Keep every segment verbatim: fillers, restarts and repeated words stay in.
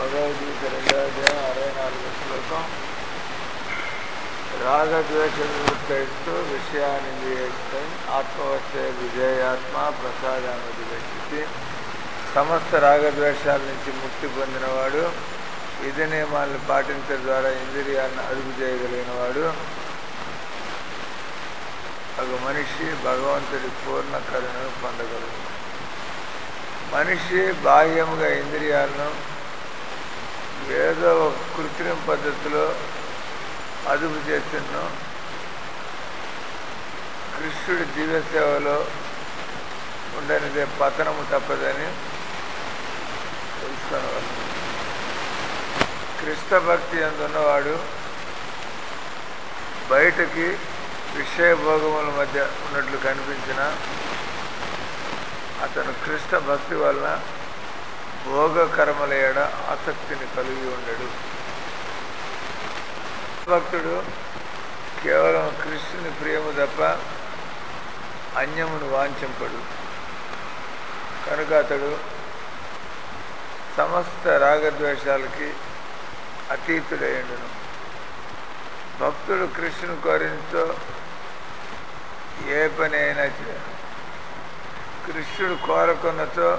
భగవద్గీత రెండవ అధ్యాయం అరవై నాలుగు శ్లోకం. రాగద్వేష నివృత్తైస్తూ విషయానింద్రియైస్తై ఆత్మవస్తే విజయాత్మ ప్రసాదానుదిగచ్చతి. సమస్త రాగద్వేషాల నుంచి ముక్తి పొందినవాడు, విధి నియమాలను పాటించడం ద్వారా ఇంద్రియాలను అదుపు చేయగలిగిన వాడు ఒక మనిషి భగవంతుడి పూర్ణ కరుణను పొందగలడు. మనిషి బాహ్యముగా ఇంద్రియాలను ఏదో ఒక కృత్రిమ పద్ధతిలో అదుపు చేస్తున్న కృష్ణుడి దివ్య సేవలో ఉండనిదే పతనము తప్పదని తెలుసుకొనవలెను. కృష్ణ భక్తి అందున్నవాడు బయటకి విషయ భోగముల మధ్య ఉన్నట్లు కనిపించిన అతను కృష్ణ భక్తి వలన భోగ కర్మల ఏడ ఆసక్తిని కలిగి ఉండడు. భక్తుడు కేవలం కృష్ణుని ప్రియము తప్ప అన్యమును వాంఛింపడు. కనుక అతడు సమస్త రాగద్వేషాలకి అతీతుడయ్యుండును. భక్తుడు కృష్ణుని కోరినతో ఏ పని అయినా చేయ కృష్ణుడు కోరకున్నతో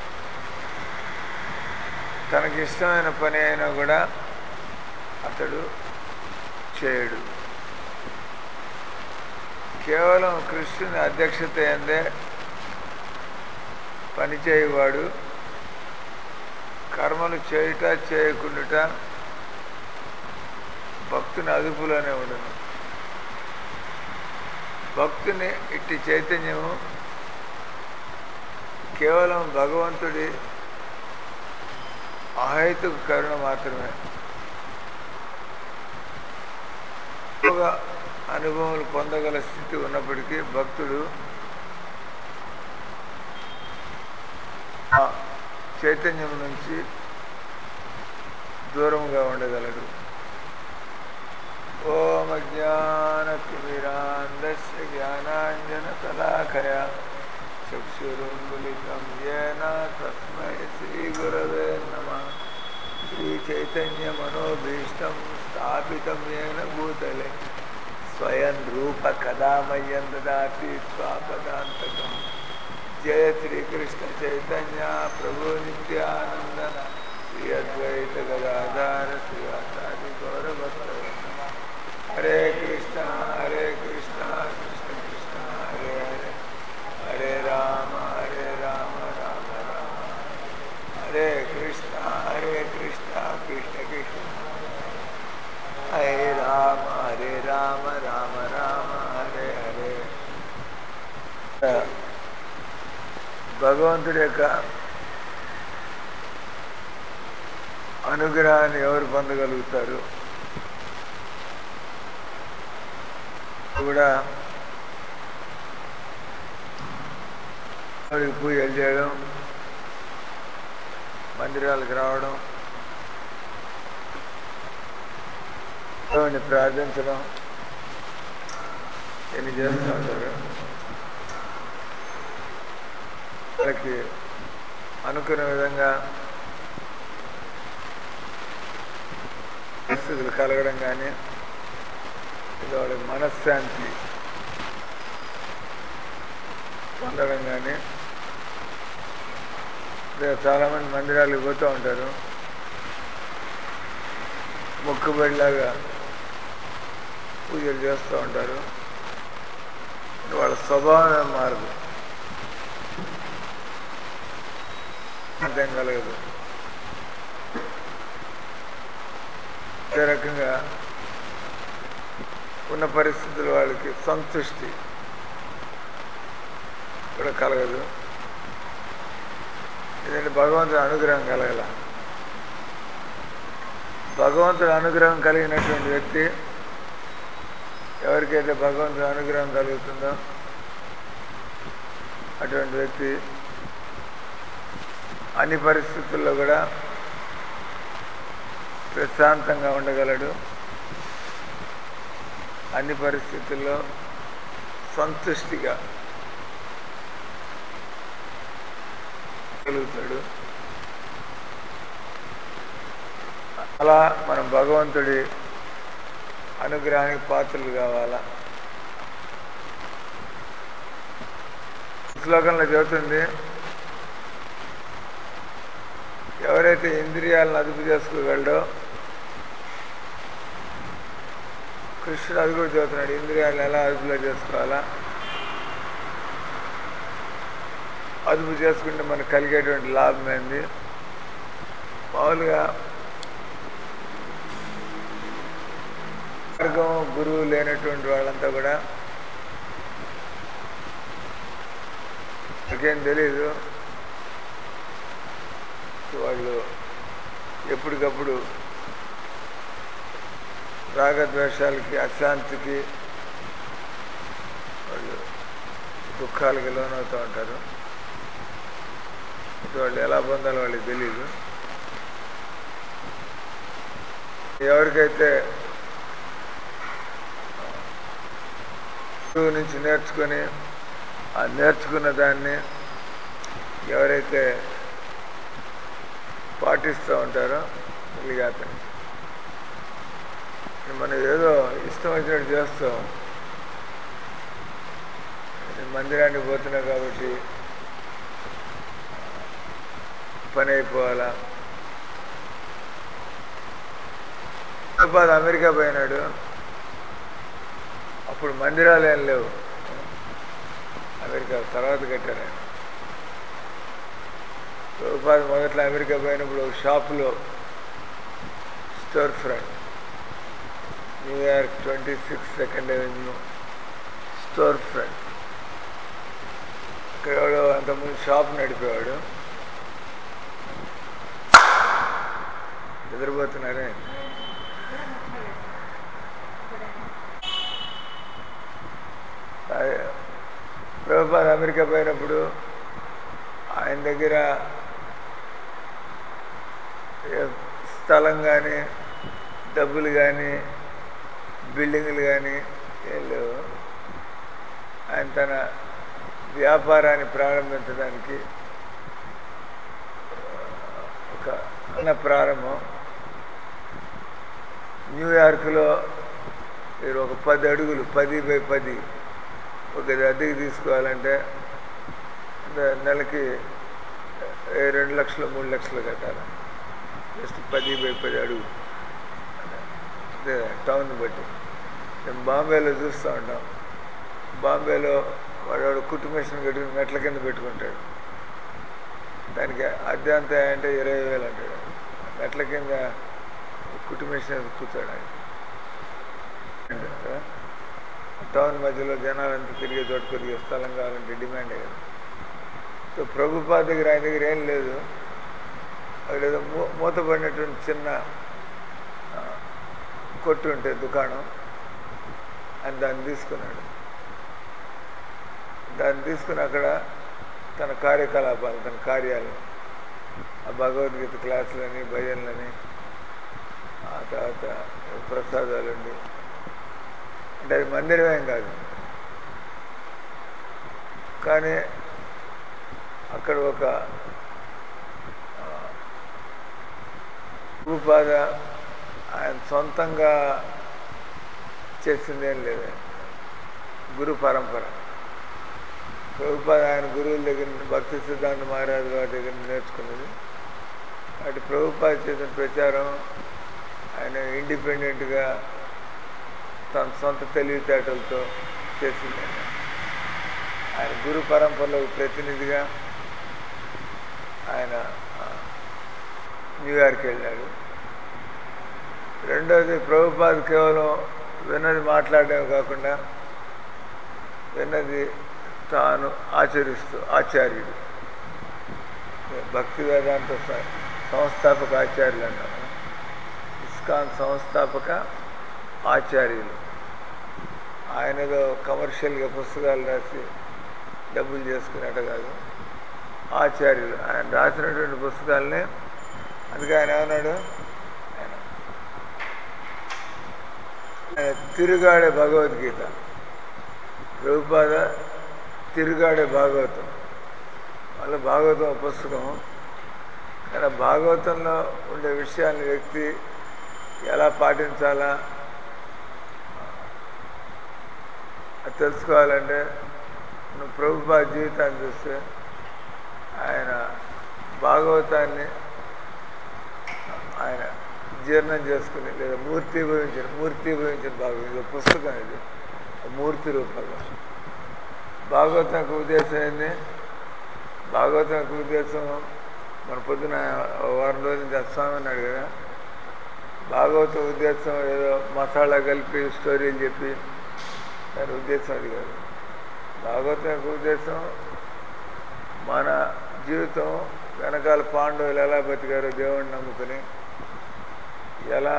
తనకిష్టమైన పని అయినా కూడా అతడు చేయడు. కేవలం కృష్ణుని అధ్యక్షత ఎందే పనిచేయవాడు కర్మలు చేయుట చేయకుండుట భక్తుని అదుపులోనే ఉండను. భక్తుని ఇట్టి చైతన్యము కేవలం భగవంతుడి అహేతుక కరుణ మాత్రమే. భోగ అనుభవాలు పొందగల స్థితి ఉన్నప్పటికీ భక్తుడు ఆ చైతన్యం నుంచి దూరంగా ఉండగలడు. ఓం అజ్ఞానతిమిరాంధస్య జ్ఞానాంజనశలాకయా చక్షురున్మిళితం యేన తస్మై శ్రీగురవే నమః. శ్రీచైతన్యమనోభీష్టం స్థాపితం యేన భూతలే స్వయం రూప కదా మह्यं దదాతి స్వపదాంతకం. జయ శ్రీకృష్ణ చైతన్య ప్రభు నిత్యానంద శ్రీ అద్వైత గదాధర శ్రీవాసాది గౌరభక్తవృంద. హరే కృష్ణ హరే కృష్ణ కృష్ణ కృష్ణ హరే హరే హరే రామ హరే రామ రామ రామ హరే కృష్ణ హరే కృష్ణ కృష్ణ కృష్ణ హరే రామ హరే రామ రామ రామ హరే హరే. భగవంతుడి యొక్క అనుగ్రహాన్ని ఎవరు పొందగలుగుతారు? కూడా పూజలు చేయడం, మందిరాలకు రావడం, దేవుణ్ణి ప్రార్థించడం ఎన్ని చేస్తూ ఉంటారు. వాళ్ళకి అనుకున్న విధంగా పరిస్థితులు కలగడం కానీ, ఇది వాళ్ళకి మనశ్శాంతి పొందడం కానీ. చాలామంది మందిరాలకు పోతూ ఉంటారు, మొక్కుబడిలాగా పూజలు చేస్తూ ఉంటారు. వాళ్ళ స్వభావం మారదు, అర్థం కలగదు. అదే రకంగా ఉన్న పరిస్థితులు వాళ్ళకి సంతృష్టి కూడా కలగదు. ఎందుకంటే భగవంతుడి అనుగ్రహం కలగల. భగవంతుడి అనుగ్రహం కలిగినటువంటి వ్యక్తి, ఎవరికైతే భగవంతుడి అనుగ్రహం కలుగుతుందో అటువంటి వ్యక్తి అన్ని పరిస్థితుల్లో కూడా ప్రశాంతంగా ఉండగలడు. అన్ని పరిస్థితుల్లో సంతుష్టిగా గలుగుతాడు. అలా మనం భగవంతుడి అనుగ్రహానికి పాత్రలు కావాలా. శ్లోకంలో చెబుతుంది, ఎవరైతే ఇంద్రియాలను అదుపు చేసుకోగలడో, కృష్ణుడు అది కూడా చెబుతున్నాడు, ఇంద్రియాలను ఎలా అదుపులో చేసుకోవాలా, అదుపు చేసుకుంటే మనకు కలిగేటువంటి లాభం ఏంది. మామూలుగా మార్గం గురువు లేనటువంటి వాళ్ళంతా కూడా నాకేం తెలీదు, వాళ్ళు ఎప్పటికప్పుడు రాగద్వేషాలకి అశాంతికి వాళ్ళు దుఃఖాలకి లోనవుతూ ఉంటారు. వాళ్ళు ఎలా పొందాలో వాళ్ళకి తెలీదు. ఎవరికైతే గురువు నుంచి నేర్చుకొని ఆ నేర్చుకున్న దాన్ని ఎవరైతే పాటిస్తూ ఉంటారో వీళ్ళకి మనం ఏదో ఇష్టం వచ్చినట్టు చేస్తాం. మందిరానికి పోతున్నా కాబట్టి పని అయిపోవాలా. ప్రభుపాద అమెరికా పోయినాడు, అప్పుడు మందిరాలు ఏం లేవు, అమెరికా తర్వాత కట్టారు ఆయన. ప్రభుపాద మొదట్లో అమెరికా పోయినప్పుడు ఒక షాపులో store front, New York twenty six second avenue store front, ఇక్కడ ఎవడో అంతకుముందు షాప్ నడిపేవాడు. నిద్రపోతున్నారే. ప్రభుపాద అమెరికా పోయినప్పుడు ఆయన దగ్గర స్థలం కానీ డబ్బులు కానీ బిల్డింగులు కానీ ఏం లేవు. ఆయన తన వ్యాపారాన్ని ప్రారంభించడానికి ఒక చిన్న ప్రారంభం. న్యూయార్క్లో మీరు ఒక పది అడుగులు పది బై పది ఒక అద్దెకి తీసుకోవాలంటే నెలకి రెండు లక్షలు మూడు లక్షలు కట్టాలి. జస్ట్ పది బై పది అడుగు, అదే టౌన్ బట్టి. మేము బాంబేలో చూస్తూ ఉంటాం. బాంబేలో వాడు కుట్టు మిషన్ కట్టుకుని మెట్ల కింద పెట్టుకుంటాడు. దానికి అద్దె అంత అంటే ఇరవై వేలు అంటాడు. మెట్ల కింద కుట్టు మిషన్ కూర్చోడు ఆయన. టౌన్ మధ్యలో జనాలంతా తిరిగే చోట కొద్దిగా స్థలం కావాలంటే డిమాండే కదా. సో ప్రభుపాద దగ్గర ఆయన దగ్గర ఏం లేదు. అక్కడ ఏదో మూ మూతపడినటువంటి చిన్న కొట్టు ఉంటే దుకాణం, అని దాన్ని తీసుకున్నాడు. దాన్ని తీసుకుని అక్కడ తన కార్యకలాపాలు, తన కార్యాలు, ఆ భగవద్గీత క్లాసులని, భజనలని, ఆ తర్వాత ప్రసాదాలుండి, అంటే అది మందిరమేం కాదు, కానీ అక్కడ ఒక ప్రభుపాద ఆయన సొంతంగా చేసిందేం లేదు, గురు పరంపర. ప్రభుపాద ఆయన గురువుల దగ్గర, భక్తి సిద్ధాంత మహారాజు వారి దగ్గర నేర్చుకున్నది. అటు ప్రభుపాద చేసిన ప్రచారం ఆయన ఇండిపెండెంట్గా తన సొంత తెలివితేటలతో చేసింది. ఆయన గురు పరంపరలో ప్రతినిధిగా ఆయన న్యూయార్క్ వెళ్ళాడు. రెండోది, ప్రభుపాద కేవలం విన్నది మాట్లాడడమే కాకుండా విన్నది తాను ఆచరిస్తూ ఆచార్యుడు, భక్తి వేదాంత సంస్థాపక ఆచార్యులు అన్నాం. ఇస్కాన్ సంస్థాపక ఆచార్యులు. ఆయన ఏదో కమర్షియల్గా పుస్తకాలు రాసి డబ్బులు చేసుకునేట కాదు, ఆచార్యులు. ఆయన రాసినటువంటి పుస్తకాలనే, అందుకే ఆయన ఏమన్నాడు, ఆయన తిరుగాడే భగవద్గీత, ప్రభుపాద తిరుగాడే భాగవతం. వాళ్ళ భాగవతం పుస్తకం, కానీ భాగవతంలో ఉండే విషయాన్ని వ్యక్తి ఎలా పాటించాలా అది తెలుసుకోవాలంటే నువ్వు ప్రభుపాద జీవితాన్ని చూస్తే ఆయన భాగవతాన్ని ఆయన జీర్ణం చేసుకుని లేదా మూర్తిభవించిన మూర్తిభవించిన భాగవతం ఇది పుస్తకం, ఇది మూర్తి రూపంలో. భాగవతం యొక్క ఉద్దేశం ఏంది? భాగవతం యొక్క ఉద్దేశం మన పొద్దున వారం రోజుల నుంచి స్వామి అన్నాడు కదా, భాగవతం ఉద్దేశం ఏదో మసాలా కలిపి స్టోరీలు చెప్పి దాని ఉద్దేశం అది కాదు. భాగవతం యొక్క ఉద్దేశం మన జీవితం వెనకాల పాండవులు ఎలా బతికారో దేవుడిని నమ్ముకుని, ఎలా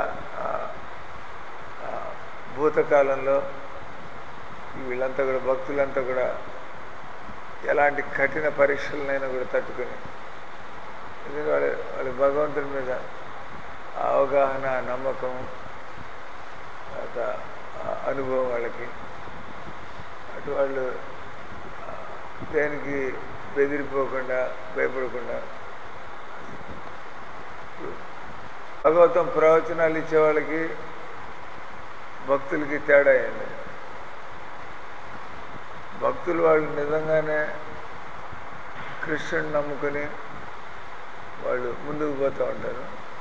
భూతకాలంలో వీళ్ళంతా కూడా భక్తులంతా కూడా ఎలాంటి కఠిన పరీక్షలనైనా కూడా తట్టుకుని, ఎందుకంటే వాళ్ళ వాళ్ళ భగవంతుడి మీద అవగాహన, నమ్మకం, తర్వాత అనుభవం వాళ్ళకి, అటు వాళ్ళు దేనికి బెదిరిపోకుండా భయపడకుండా. భాగవతం ప్రవచనాలు ఇచ్చే వాళ్ళకి భక్తులకి తేడా అయింది. భక్తులు వాళ్ళు నిజంగానే కృష్ణుని నమ్ముకుని వాళ్ళు ముందుకు పోతూ ఉంటారు.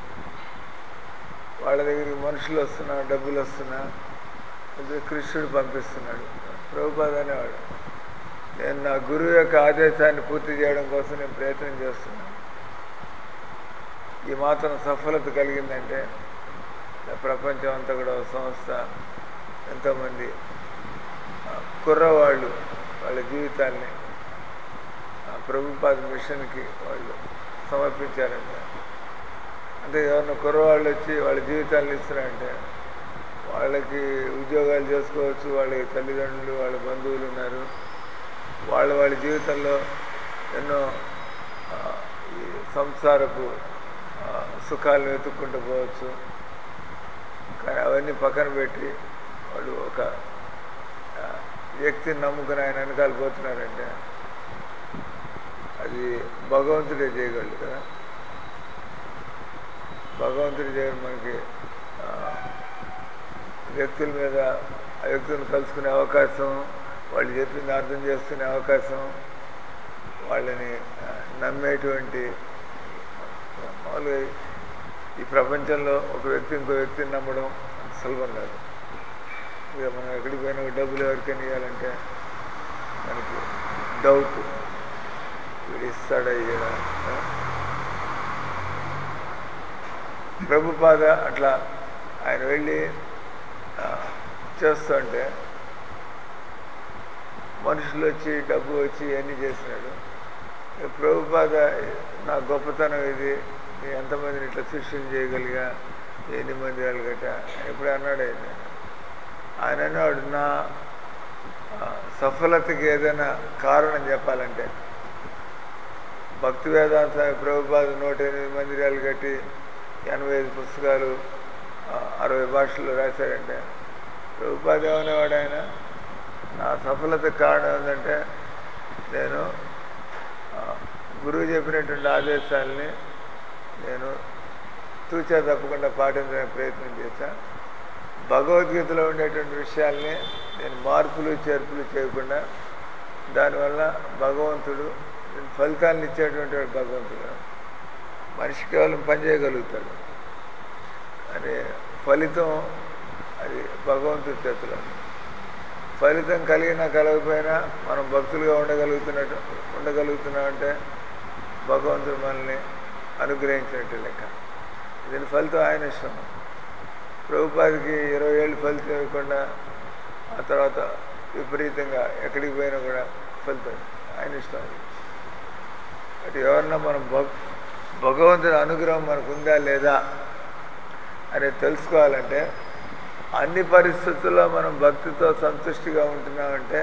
వాళ్ళ దగ్గరికి మనుషులు వస్తున్నా, డబ్బులు వస్తున్నా, అది కృష్ణుడు పంపిస్తున్నాడు. ప్రభుపాద అనేవాడు, నేను నా గురువు యొక్క ఆదేశాన్ని పూర్తి చేయడం కోసం నేను ప్రయత్నం చేస్తున్నాను. ఈ మాత్రం సఫలత కలిగిందంటే ప్రపంచం అంతా కూడా సంస్థ ఎంతోమంది కుర్రవాళ్ళు వాళ్ళ జీవితాల్ని ప్రభుపాద మిషన్కి వాళ్ళు సమర్పించారంటే, అంటే ఎవరిన కుర్రవాళ్ళు వచ్చి వాళ్ళ జీవితాలను ఇస్తున్నారంటే వాళ్ళకి ఉద్యోగాలు చేసుకోవచ్చు, వాళ్ళకి తల్లిదండ్రులు వాళ్ళ బంధువులు ఉన్నారు, వాళ్ళ వాళ్ళ జీవితంలో ఎన్నో ఈ సంసారపు సుఖాలను వెతుక్కుంటూ పోవచ్చు. కానీ అవన్నీ పక్కన పెట్టి వాళ్ళు ఒక వ్యక్తిని నమ్ముకుని ఆయన వెనకాల పోతున్నారంటే అది భగవంతుడే చేయగలడు కదా. భగవంతుడి చేయడం మనకి వ్యక్తుల మీద ఆ వ్యక్తులను కలుసుకునే అవకాశం, వాళ్ళు చెప్పింది అర్థం చేసుకునే అవకాశం, వాళ్ళని నమ్మేటువంటి మామూలుగా ఈ ప్రపంచంలో ఒక వ్యక్తి ఇంకో వ్యక్తిని నమ్మడం సులభం కాదు. ఇక మనం ఎక్కడికి పోయినా డబ్బులు ఎవరికైనా ఇవ్వాలంటే మనకి డౌట్, వీడు ఇస్తాడా ఇయ్యడా. ప్రభుపాద అట్లా ఆయన వెళ్ళి చేస్తుంటే మనుషులు వచ్చి డబ్బు వచ్చి ఇవన్నీ చేసినాడు. ప్రభుపాద నా గొప్పతనం ఇది, నీ ఎంతమందిని ఇట్లా శిష్యుని చేయగలిగా, ఎన్ని మంది వాళ్ళగట ఎప్పుడు అన్నాడు ఆయన. ఆయన అన్నాడు, నా సఫలతకి ఏదైనా కారణం చెప్పాలంటే భక్తి వేదాంత ప్రభుపాద నూట ఎనిమిది మందిరాలు కట్టి ఎనభై ఐదు పుస్తకాలు అరవై భాషల్లో రాశాడంటే ప్రభుపాద ఏమనేవాడు, ఆయన నా సఫలతకు కారణం ఏంటంటే నేను గురువు చెప్పినటువంటి ఆదేశాలని నేను తూచా తప్పకుండా పాటించడానికి ప్రయత్నం చేశా. భగవద్గీతలో ఉండేటువంటి విషయాల్ని నేను మార్పులు చేర్పులు చేయకుండా, దానివల్ల భగవంతుడు ఫలితాలను ఇచ్చేటువంటి భగవంతుడు. మనిషి కేవలం పని చేయగలుగుతాడు, కానీ ఫలితం అది భగవంతుడి చేతిలో. ఫలితం కలిగినా కలగకపోయినా మనం భక్తులుగా ఉండగలుగుతున్నట్టు ఉండగలుగుతున్నామంటే భగవంతుడు మనల్ని అనుగ్రహించినట్టు లెక్క. దీని ఫలితం ఆయన ఇష్టం. ప్రభుపాదికి ఇరవై ఏళ్ళు ఫలితం ఇవ్వకుండా ఆ తర్వాత విపరీతంగా ఎక్కడికి పోయినా కూడా ఫలితం ఆయన ఇష్టం. అది అటు ఎవరన్నా మనం భక్ భగవంతుడి అనుగ్రహం మనకు ఉందా లేదా అనేది తెలుసుకోవాలంటే అన్ని పరిస్థితుల్లో మనం భక్తితో సంతుష్టిగా ఉంటున్నామంటే,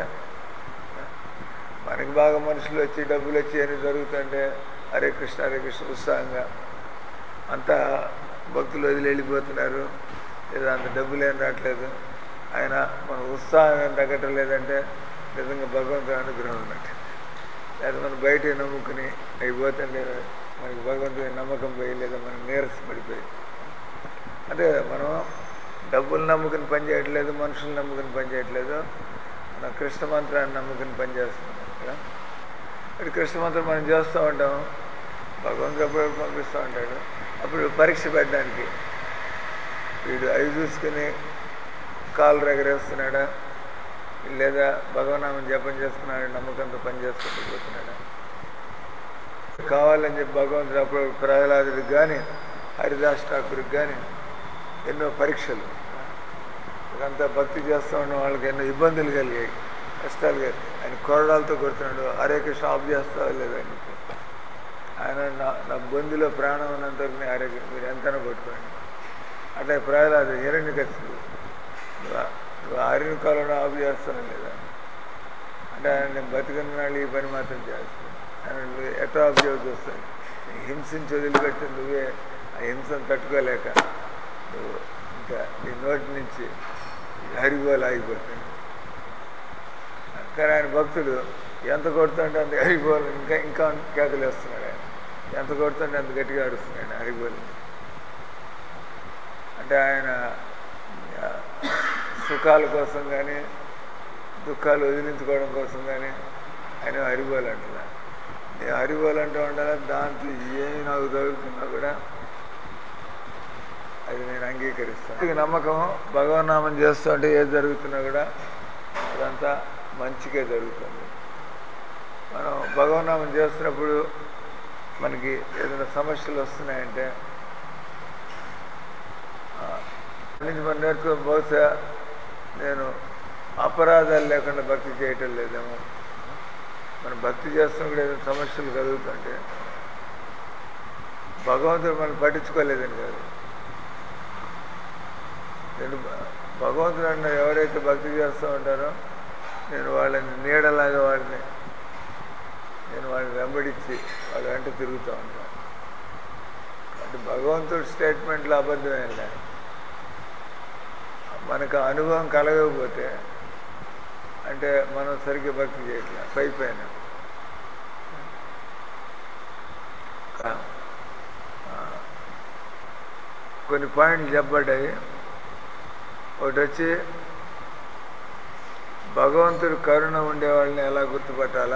మనకి బాగా మనుషులు వచ్చి డబ్బులు వచ్చి అని జరుగుతుంటే హరే కృష్ణ హరే కృష్ణ ఉత్సాహంగా అంతా భక్తులు వదిలి వెళ్ళిపోతున్నారు, లేదా అంత డబ్బులు ఏం రావట్లేదు, ఆయన మన ఉత్సాహం ఏం తగ్గటం లేదంటే నిజంగా భగవంతుడి అనుగ్రహం ఉన్నట్టు. లేదా మనం బయట నమ్ముకుని అయిపోతుంటే మనకి భగవంతుడి నమ్మకం పోయి, లేదా మనం నీరస పడిపోయి అదే మనం డబ్బులు నమ్ముకుని పని చేయట్లేదు, మనుషులు నమ్ముకుని పని చేయట్లేదు, మనం కృష్ణ మంత్రాన్ని నమ్ముకుని పని చేస్తున్నాం కదా. అది కృష్ణ మంత్రం మనం చేస్తూ ఉంటాం, భగవంతుడు అప్పుడు పంపిస్తూ ఉంటాడు. అప్పుడు పరీక్ష పెట్టడానికి వీడు అవి చూసుకుని కాలు ఎగరేస్తున్నాడా, లేదా భగవన్నామం జపం చేస్తున్నాడు నమ్మకంతో పని చేసుకుంటూ పోతున్నాడా. కావాలని చెప్పి భగవంతుడు అప్పుడు ప్రహ్లాదుడికి కానీ హరిదాస్ ఠాకూర్కి కానీ ఎన్నో పరీక్షలు, అంతా భక్తి చేస్తూ ఉన్న వాళ్ళకి ఎన్నో ఇబ్బందులు కలిగాయి, కష్టాలు కలిగాయి. ఆయన కొరడాలతో కొడుతున్నాడు, హరే కృష్ణ ఆఫ్ చేస్తావా లేదని చెప్పి. ఆయన నా నా బొందిలో ప్రాణం ఉన్నంత వరకు హరే మీరు ఎంతైనా కొట్టుకోండి. అట్లా ప్రహ్లాదు హిరణ్యకశిపుడు నువ్వు హరిని కాలంలో ఆఫ్ చేస్తావా లేదా అంటే ఆయన నేను బతికున్నాళ్ళు ఈ పని మాత్రం చేస్తాను. ఆయన నువ్వు ఎట్లా ఆఫ్ చేయవలసి వస్తాను, హింసించి వదిలిపెట్టి నువ్వే ఆ హింసను తట్టుకోలేక నువ్వు ఇంకా నీ నోటి నుంచి హరిబోలు ఆగిపోతాడు. కానీ ఆయన భక్తుడు ఎంత కొడుతుంటే అంత హరిబోలు ఇంకా ఇంకా కేకలు వేస్తున్నాడు. ఆయన ఎంత కొడుతుంటే అంత గట్టిగా అరుస్తున్నాడు హరిబోలు. అంటే ఆయన సుఖాల కోసం కానీ దుఃఖాలు వదిలించుకోవడం కోసం కానీ ఆయన హరిబోలు అంటున్నా. నేను హరిబోలు అంటూ ఉండాలి, దాంట్లో ఏమి నాకు తగులుతున్నా కూడా అది నేను అంగీకరిస్తాను. నమ్మకం భగవన్నామం చేస్తూ ఉంటే ఏది జరుగుతున్నా కూడా అదంతా మంచిగా జరుగుతుంది. మనం భగవన్నామం చేస్తున్నప్పుడు మనకి ఏదైనా సమస్యలు వస్తున్నాయంటే నుంచి మనం నేర్చుకో బహుశా నేను అపరాధాలు లేకుండా భక్తి చేయటం లేదేమో. మనం భక్తి చేస్తున్నప్పుడు ఏదైనా సమస్యలు కలుగుతుంటే భగవంతుడు మనం పట్టించుకోలేదని కాదు. నేను భగవంతుడు అన్న ఎవరైతే భక్తి చేస్తూ ఉంటారో నేను వాళ్ళని నీడలాగా వాళ్ళని నేను వాళ్ళని వెంబడించి వాళ్ళ వెంట తిరుగుతూ ఉంటాను. అంటే భగవంతుడి స్టేట్మెంట్లో అబద్ధమేం లేదు. మనకు అనుభవం కలగకపోతే అంటే మనం సరిగ్గా భక్తి చేయట్లేదు. పై పైన కొన్ని పాయింట్లు చెప్పబడ్డాయి. ఒకటి వచ్చి భగవంతుడు కరుణ ఉండేవాళ్ళని ఎలా గుర్తుపట్టాలా,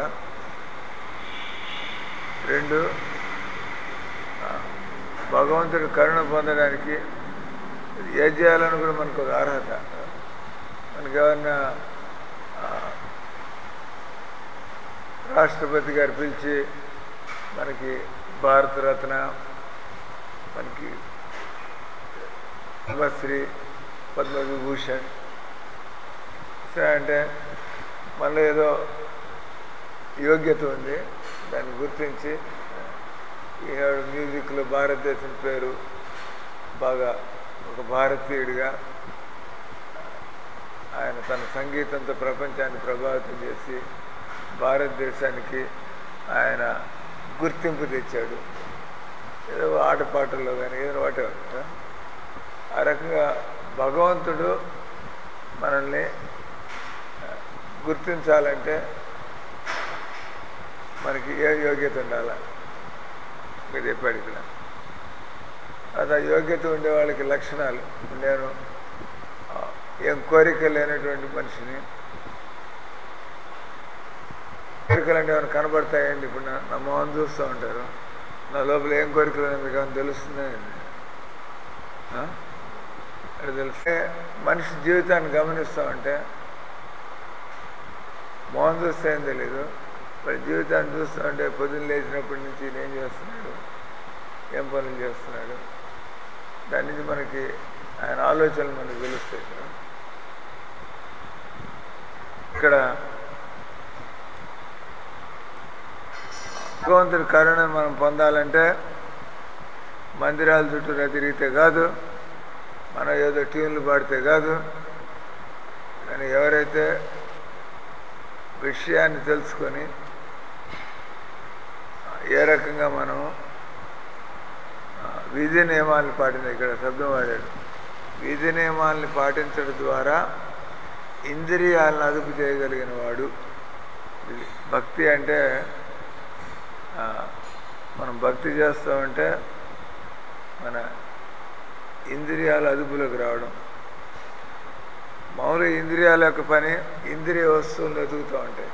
రెండు భగవంతుడు కరుణ పొందడానికి ఏం చేయాలని కూడా మనకు ఒక అర్హత. మనకి ఎవరన్నా రాష్ట్రపతి గారు పిలిచి మనకి భారతరత్న, మనకి పద్మశ్రీ, పద్మవిభూషణ్ అంటే మనలో ఏదో యోగ్యత ఉంది, దాన్ని గుర్తించి ఈనాడు మ్యూజిక్లో భారతదేశం పేరు బాగా ఒక భారతీయుడిగా ఆయన తన సంగీతంతో ప్రపంచాన్ని ప్రభావితం చేసి భారతదేశానికి ఆయన గుర్తింపు తెచ్చాడు. ఏదో ఆటపాటల్లో కానీ ఏదో వాటెవర్. ఆ రకంగా భగవంతుడు మనల్ని గుర్తించాలంటే మనకి ఏ యోగ్యత ఉండాల మీరు చెప్పాడు ఇక్కడ. అది ఆ యోగ్యత ఉండే వాళ్ళకి లక్షణాలు. నేను ఏం కోరిక లేనటువంటి మనిషిని. కోరికలు అంటే ఏమైనా కనబడతాయండి? ఇప్పుడు నా నా మొహం చూస్తూ ఉంటారు, నా లోపల ఏం కోరికలు మీకు ఏమైనా తెలుస్తున్నాయండి? అది తెలిస్తే మనిషి జీవితాన్ని గమనిస్తూ ఉంటే మొహం చూస్తే ఏం తెలీదు, వాడి జీవితాన్ని చూస్తూ ఉంటే పొద్దున్న లేచినప్పటి నుంచి ఏం చేస్తున్నాడు, ఏం పనులు చేస్తున్నాడు, దాని నుంచి మనకి ఆయన ఆలోచనలు మనకు తెలుస్తాయి. ఇక్కడ భగవంతుడి కరుణ మనం పొందాలంటే మందిరాల చుట్టూ తిరిగితే కాదు, మనం ఏదో ట్యూన్లు పాడితే కాదు, కానీ ఎవరైతే విషయాన్ని తెలుసుకొని ఏ రకంగా మనం విధి నియమాలను పాటించాలి. ఇక్కడ శబ్దం వాడాడు, విధి నియమాలని పాటించడం ద్వారా ఇంద్రియాలను అదుపు చేయగలిగిన వాడు. భక్తి అంటే మనం భక్తి చేస్తూ ఉంటే మన ఇంద్రియాల అదుపులోకి రావడం. మామూలుగా ఇంద్రియాల యొక్క పని ఇంద్రియ వస్తువులను వెతుకుతూ ఉంటాయి.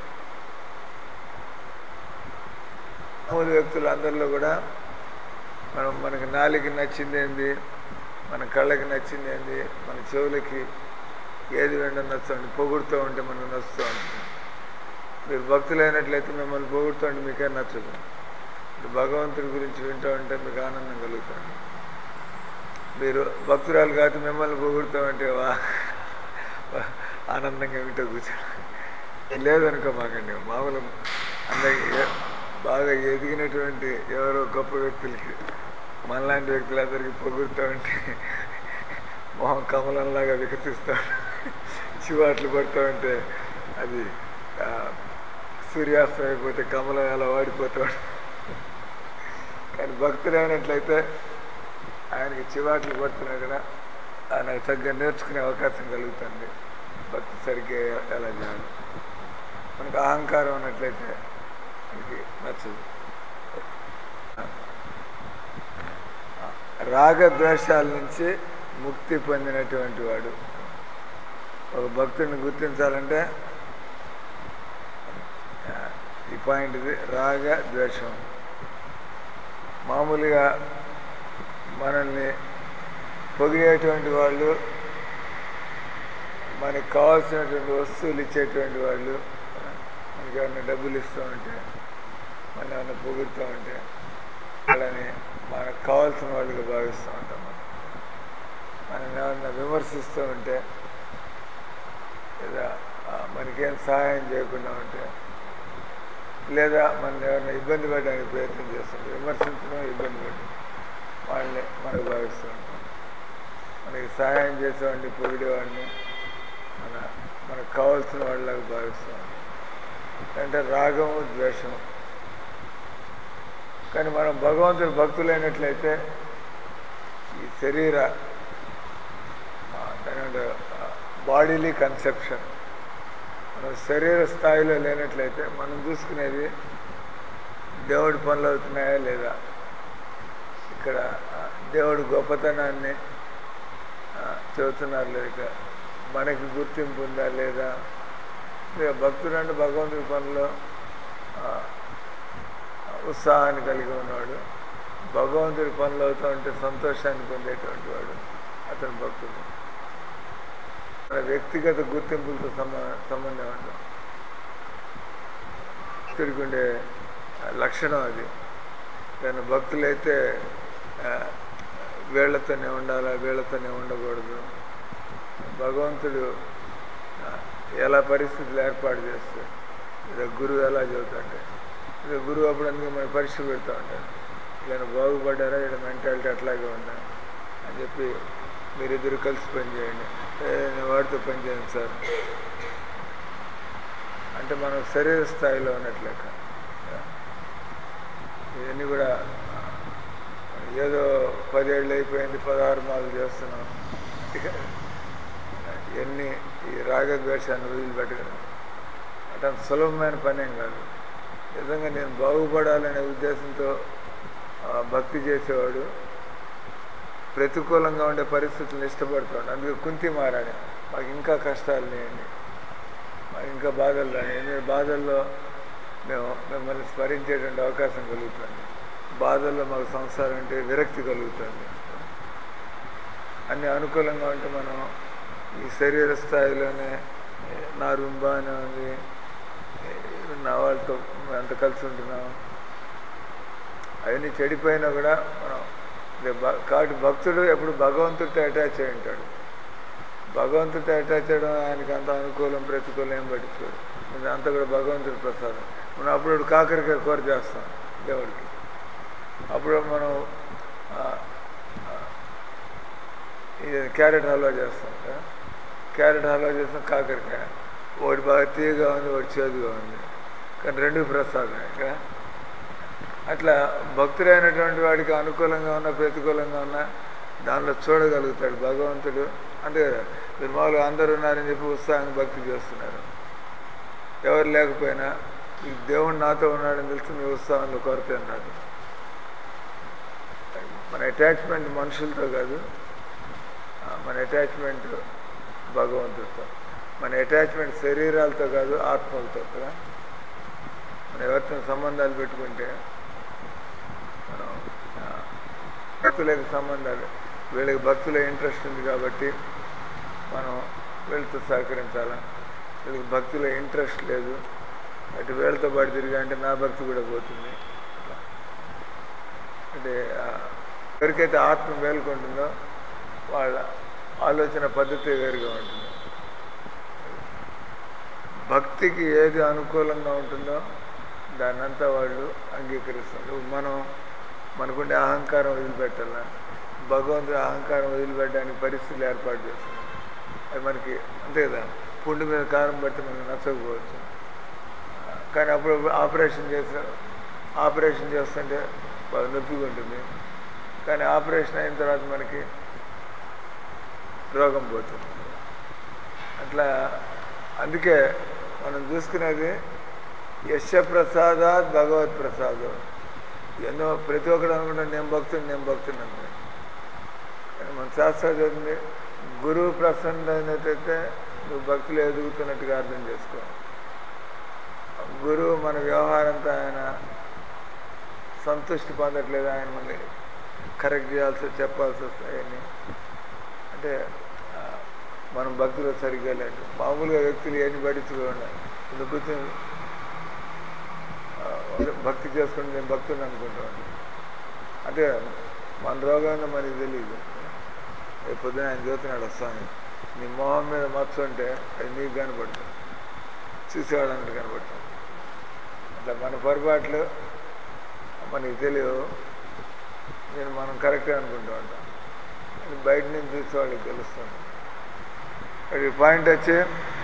మామూలు వ్యక్తులు అందరిలో కూడా మనం మనకి నాలుగుకి నచ్చింది ఏంది, మన కళ్ళకి నచ్చింది ఏంది, మన చెవులకి ఏది వెంటనే నచ్చండి, పొగుడుతూ ఉంటే మనకు నచ్చుతూ ఉంటుంది. మీరు భక్తులైనట్లయితే మిమ్మల్ని పొగుడుతూ ఉంటే మీకే నచ్చదు. భగవంతుడి గురించి వింటూ ఉంటే మీకు ఆనందం కలుగుతుంది. మీరు భక్తురాలు కాదు మిమ్మల్ని పొగుడుతూ ఉంటే వా ఆనందంగా వింటూ కూర్చోండి. లేదనుకో మాకండి మామూలు అందరికి బాగా ఎదిగినటువంటి ఎవరో గొప్ప వ్యక్తులకి మనలాంటి వ్యక్తులందరికీ పొగుడుతూ ఉంటే మొహం కమలంలాగా వికసిస్తూ చివాట్లు పడుతూ ఉంటే అది సూర్యాస్తం అయిపోతే కమలం ఎలా వాడిపోతూ ఉంటుంది. కానీ భక్తులు అయినట్లయితే ఆయనకి చివాట్లు పడుతున్నా కూడా ఆయనకు తగ్గ నేర్చుకునే అవకాశం కలుగుతుంది. భక్తి సరిగ్గా ఎలా చేయాలి. మనకు అహంకారం ఉన్నట్లయితే మనకి నచ్చదు. రాగద్వేషాల నుంచి ముక్తి పొందినటువంటి వాడు ఒక భక్తుడిని గుర్తించాలంటే ఈ పాయింట్ ఇది, రాగ ద్వేషం. మామూలుగా మనల్ని పొగిడేటువంటి వాళ్ళు, మనకు కావాల్సినటువంటి వస్తువులు ఇచ్చేటువంటి వాళ్ళు, మనకి ఏమైనా డబ్బులు ఇస్తూ ఉంటే, మనం ఏమైనా పొగుడుతూ ఉంటే వాళ్ళని మనకు కావాల్సిన వాళ్ళుగా భావిస్తూ ఉంటాం. మనం మనం ఏమన్నా విమర్శిస్తూ ఉంటే లేదా మనకేం సహాయం చేయకుండా ఉంటే లేదా మనం ఎవరైనా ఇబ్బంది పెట్టడానికి ప్రయత్నం చేస్తుంటే విమర్శించడం, ఇబ్బంది పెట్టడం వాళ్ళని మనకు భావిస్తూ ఉంటాం. మనకి సహాయం చేసేవాడిని, పొగిడేవాడిని మన మనకు కావాల్సిన వాళ్ళలాగా భావిస్తూ ఉంటాం. అంటే రాగము, ద్వేషము. కానీ మనం భగవంతుడు భక్తులైనట్లయితే ఈ శరీర దాని బాడీలీ కన్సెప్షన్ మనం శరీర స్థాయిలో లేనట్లయితే మనం చూసుకునేది దేవుడి పనులు అవుతున్నాయా లేదా, ఇక్కడ దేవుడి గొప్పతనాన్ని చెబుతున్నారు లేదా, మనకి గుర్తింపు ఉందా లేదా. భక్తుడు అంటే భగవంతుడి పనుల్లో ఉత్సాహాన్ని కలిగి ఉన్నాడు, భగవంతుడి పనులు అవుతూ ఉంటే సంతోషాన్ని పొందేటువంటి వాడు అతను భక్తుడు. మన వ్యక్తిగత గుర్తింపులతో సంబ సంబంధం ఉండదు. భక్తుడికి ఉండే లక్షణం అది. కానీ భక్తులైతే వీళ్లతోనే ఉండాలా, వీళ్లతోనే ఉండకూడదు. భగవంతుడు ఎలా పరిస్థితులు ఏర్పాటు చేస్తే లేదా గురువు ఎలా చెబుతాంటే ఇక గురువు అప్పుడు అందుకే మనం పరీక్ష పెడతా ఉంటాడు. ఇలా బాగుపడ్డారా, ఇక్కడ మెంటాలిటీ అట్లాగే ఉందా అని చెప్పి మీరిద్దరు కలిసి పనిచేయండి. నేను వాడితో పనిచేయండి సార్ అంటే మనం శరీర స్థాయిలో ఉన్నట్లెక్క. ఇవన్నీ కూడా ఏదో పదేళ్ళు అయిపోయింది, పదహారు మాలు చేస్తున్నాం, ఇక ఇవన్నీ ఈ రాగద్వేషాన్ని వదిలిపెట్టగలం. అంటే అంత సులభమైన పనేం కాదు. నిజంగా నేను బాగుపడాలనే ఉద్దేశంతో భక్తి చేసేవాడు ప్రతికూలంగా ఉండే పరిస్థితులను ఇష్టపడుతాడు. అందుకే కుంతి మారాడు, మాకు ఇంకా కష్టాలు లేండి, మాకు ఇంకా బాధలు రాని, ఎందుకంటే బాధల్లో మేము మిమ్మల్ని స్మరించేటువంటి అవకాశం కలుగుతుంది. బాధల్లో మాకు సంసారం అంటే విరక్తి కలుగుతుంది. అన్నీ అనుకూలంగా ఉంటే మనం ఈ శరీర స్థాయిలోనే నా రూమ్ బాగానే ఉంది, నా వాళ్ళతో ఎంత కలిసి ఉంటున్నాం, అవన్నీ చెడిపోయినా కూడా మనం కాబట్టి భక్తుడు ఎప్పుడు భగవంతుడితో అటాచ్ అయి ఉంటాడు. భగవంతుడితో అటాచ్ అయ్యడం ఆయనకి అంత అనుకూలం ప్రతికూలం ఏం పట్టించుకోడు. అంతా కూడా భగవంతుడి ప్రసాదం. మనం అప్పుడు కాకరకాయ కూర చేస్తాం దేవుడికి, అప్పుడు మనం ఇది క్యారెట్ హల్వా చేస్తాం కదా, క్యారెట్ హల్వా చేస్తాం, కాకరకాయ ఒకటి బాగా తీయగా ఉంది, ఒకటి చేదుగా ఉంది, కానీ రెండు ప్రసాదమే కదా. అట్లా భక్తుడైనటువంటి వాడికి అనుకూలంగా ఉన్న ప్రతికూలంగా ఉన్న దానిలో చూడగలుగుతాడు భగవంతుడు. అంతే కదా, మీరు మామూలుగా అందరు ఉన్నారని చెప్పి ఉత్సాహంగా భక్తి చేస్తున్నారు, ఎవరు లేకపోయినా ఈ దేవుడు నాతో ఉన్నాడని తెలిసి మీ ఉత్సాహంలో కొరత అన్నాడు. మన అటాచ్మెంట్ మనుషులతో కాదు, మన అటాచ్మెంట్ భగవంతుడితో. మన అటాచ్మెంట్ శరీరాలతో కాదు, ఆత్మలతో కదా. మనం ఎవరితో సంబంధాలు పెట్టుకుంటే మనం భక్తులకు సంబంధాలు, వీళ్ళకి భక్తుల ఇంట్రెస్ట్ ఉంది కాబట్టి మనం వీళ్ళతో సహకరించాలా. వీళ్ళకి భక్తుల ఇంట్రెస్ట్ లేదు, అటు వీళ్ళతో పాటు తిరిగా అంటే నా భక్తి కూడా పోతుంది. అంటే ఎవరికైతే ఆత్మ మేల్కొంటుందో వాళ్ళ ఆలోచన పద్ధతి వేరుగా ఉంటుంది. భక్తికి ఏది అనుకూలంగా ఉంటుందో దాన్నంతా వాళ్ళు అంగీకరిస్తారు. మనం మనకుండే అహంకారం వదిలిపెట్టాల, భగవంతుడు అహంకారం వదిలిపెట్టడానికి పరిస్థితులు ఏర్పాటు చేస్తున్నాడు. అది మనకి అంతే కదా. పుండు మీద కారం పడితే మనకు నచ్చకపోవచ్చు, కానీ అప్పుడు ఆపరేషన్ చేసా ఆపరేషన్ చేస్తుంటే బాగా నొప్పిగా ఉంటుంది, కానీ ఆపరేషన్ అయిన తర్వాత మనకి రోగం పోతుంది. అట్లా అందుకే మనం చూసుకునేది యశ ప్రసాదాత్ భగవత్ ప్రసాదం. ఎన్నో ప్రతి ఒక్కరు అనుకుంటే నేను భక్తుడు నేను భక్తుడు అనుకుంటాను, కానీ మన శాస్త్రం చదివింది గురువు ప్రసన్న అయినట్టయితే నువ్వు భక్తులు ఎదుగుతున్నట్టుగా అర్థం చేసుకో. గురువు మన వ్యవహారంతో ఆయన సంతృష్టి పొందట్లేదు, ఆయన మళ్ళీ కరెక్ట్ చేయాల్సి చెప్పాల్సి వస్తాయని. అంటే మనం భక్తులు సరిగ్గా లేదు. మామూలుగా వ్యక్తులు ఏమి పట్టించుకోండి, ఇప్పుడు కూర్చొని భక్తి చేసుకుని నేను భక్తుని అనుకుంటా ఉంటాను. అంటే మన రోగంగా మనకి తెలియదు. రేపు పొద్దున ఆయన చూస్తున్నాడు వస్తాను, నీ మొహం మీద మచ్చ ఉంటే అది నీకు కనపడుతుంది, చూసేవాళ్ళందరూ కనపడుతుంది. అట్లా మన పొరపాట్లు మనకి తెలియవు, నేను మనం కరెక్ట్గా అనుకుంటూ ఉంటాం, అది బయట నుంచి చూసే వాళ్ళకి తెలుస్తుంది. అది పాయింట్ వచ్చి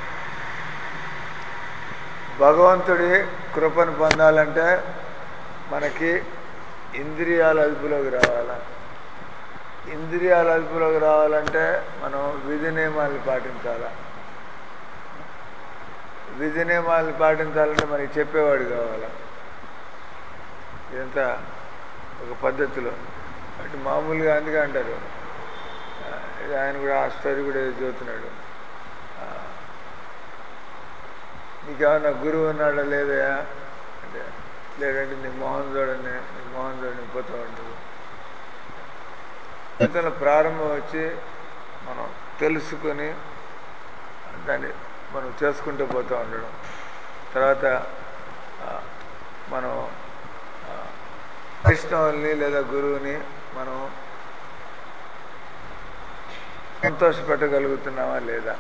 భగవంతుడి కృపను పొందాలంటే మనకి ఇంద్రియాల అదుపులోకి రావాలా. ఇంద్రియాల అదుపులోకి రావాలంటే మనం విధి నియమాలను పాటించాలా. విధి నియమాలను పాటించాలంటే మనకి చెప్పేవాడు కావాలా. ఇదంతా ఒక పద్ధతిలో అంటే మామూలుగా అందుకే అంటారు, ఆయన కూడా ఆ స్టోరీ కూడా చదువుతున్నాడు, నీకేమన్నా గురువు ఉన్నాడా లేదా అంటే లేదంటే నీ మోహన్ చూడండి నీ మోహన్ చూడండి పోతూ ఉంటుంది. జీవితంలో ప్రారంభం వచ్చి మనం తెలుసుకొని దాన్ని మనం చేసుకుంటూ పోతూ ఉండడం, తర్వాత మనం వైష్ణవుల్ని లేదా గురువుని మనం సంతోషపెట్టగలుగుతున్నావా లేదా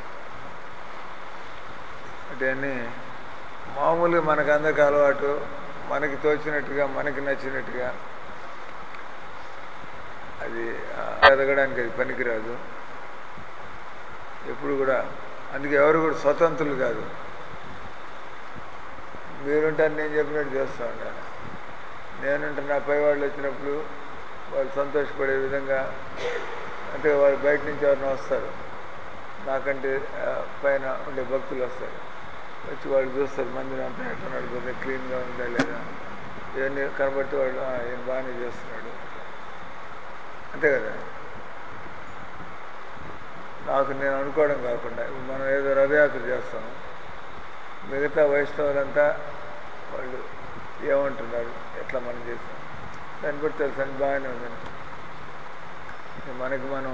అంటే అన్నీ మామూలుగా మనకు అందరికి అలవాటు, మనకి తోచినట్టుగా మనకి నచ్చినట్టుగా అది ఎదగడానికి అది పనికిరాదు ఎప్పుడు కూడా. అందుకే ఎవరు కూడా స్వతంత్రులు కాదు. మీరుంటారు నేను చెప్పినట్టు చేస్తూ ఉండాలి. నేనుంటే నా పై వాళ్ళు వచ్చినప్పుడు వాళ్ళు సంతోషపడే విధంగా, అంటే వాళ్ళు బయట నుంచి ఎవరిని వస్తారు, నాకంటే పైన ఉండే భక్తులు వస్తారు, వచ్చి వాళ్ళు చూస్తారు మందిరం అంతా ఎట్లా నడిపోతుంది, క్లీన్గా ఉందా లేదా, ఇవన్నీ కనబడితే వాళ్ళు ఈయన బాగానే చేస్తున్నాడు అంతే కదా. నాకు నేను అనుకోవడం కాకుండా మనం ఏదో రథయాత్ర చేస్తాం, మిగతా వైష్ణవులంతా వాళ్ళు ఏమంటున్నారు, ఎట్లా మనం చేస్తాం దాన్ని బట్టి తెలుసు అని బాగానే ఉందని. మనకి మనం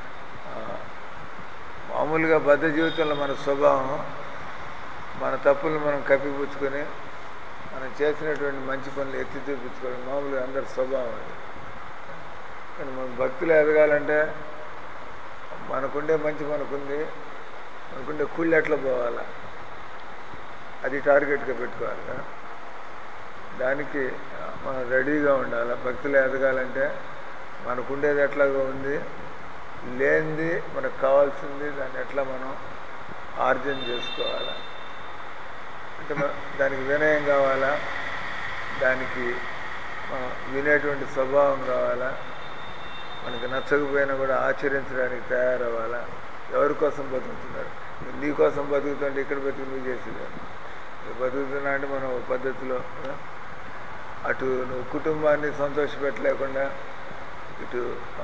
మామూలుగా బద్ధ జీవితంలో మన స్వభావం, మన తప్పులు మనం కప్పిపుచ్చుకొని మనం చేసినటువంటి మంచి పనులు ఎత్తి చూపించుకోవడం మామూలుగా అందరి స్వభావం అది. కానీ మన భక్తులు ఎదగాలంటే మనకుండే మంచి మనకుంది, మనకుండే కుళ్ళు ఎట్లా పోవాలా అది టార్గెట్గా పెట్టుకోవాలి కదా. దానికి మనం రెడీగా ఉండాలి. భక్తులు ఎదగాలంటే మనకుండేది ఎట్లాగో ఉంది, లేనిది మనకు కావాల్సింది దాన్ని ఎట్లా మనం ఆర్జన చేసుకోవాలి అంటే దానికి వినయం కావాలా, దానికి మనం వినేటువంటి స్వభావం కావాలా, మనకి నచ్చకపోయినా కూడా ఆచరించడానికి తయారవ్వాలా. ఎవరి కోసం బతుకుతున్నారు, నీ కోసం బతుకుతుంటే ఇక్కడ బతుకు నువ్వు చేసేది బతుకుతున్నా అంటే మనం పద్ధతిలో అటు నువ్వు కుటుంబాన్ని సంతోషపెట్టలేకుండా ఇటు